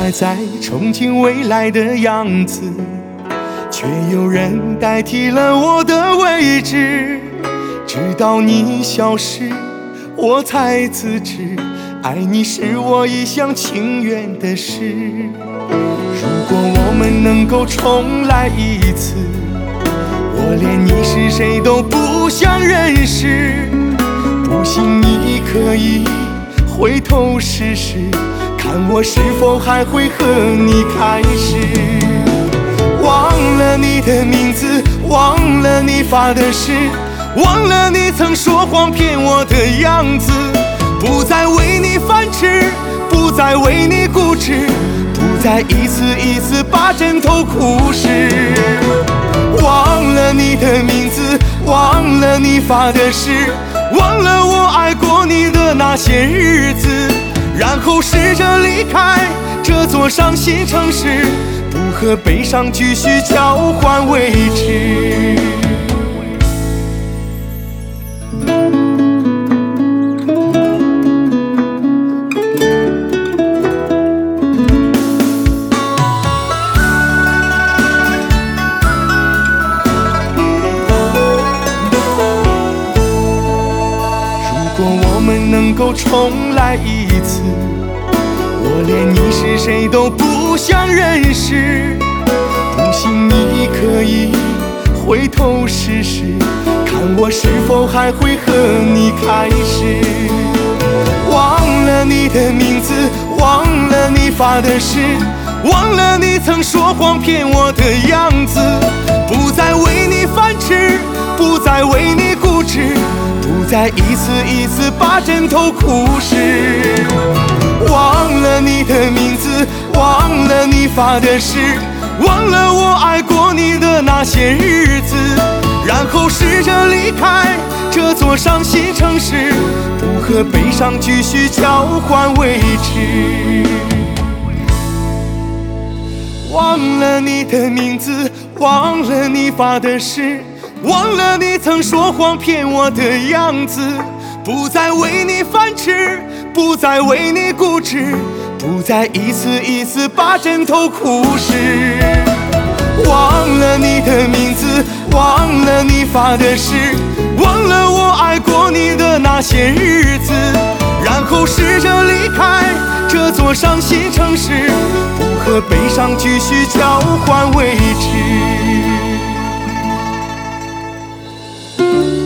还在憧憬未来的样子，却有人代替了我的位置。直到你消失，我才自知，爱你是我一厢情愿的事。如果我们能够重来一次，我连你是谁都不想认识。不信你可以回头试试，看我是否还会和你开始。忘了你的名字，忘了你发的誓，忘了你曾说谎骗我的样子。不再为你反痴，不再为你固执，不再一次一次把枕头哭湿。忘了你的名字，忘了你发的誓，忘了我爱过你的那些日子，然后试着离开这座伤心城市，不和悲伤继续交换位置。如果我们能够重来一次，我连你是谁都不想认识。不信你可以回头试试，看我是否还会和你开始。忘了你的名字，忘了你发的誓，忘了你曾说谎骗我的样子。不再为你反痴，不再为你固执，不再一次一次把枕头哭湿。忘了你的名字，忘了你发的誓，忘了我爱过你的那些日子，然后试着离开这座伤心城市，不和悲伤继续交换位置。忘了你的名字，忘了你发的誓，忘了你曾说谎骗我的样子。不再为你反痴，不再为你固执，不再一次一次把枕头哭湿。忘了你的名字，忘了你发的誓，忘了我爱过你的那些日子，然后试着离开这座伤心城市，不和悲伤继续交换位置。